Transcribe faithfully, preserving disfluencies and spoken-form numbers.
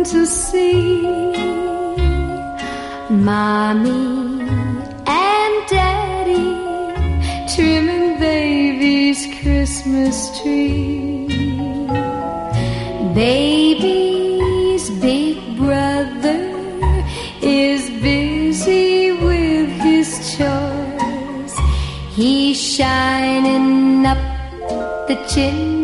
to see Mommy and Daddy trimming baby's Christmas tree. Baby's big brother is busy with his chores. He's shining up the chimney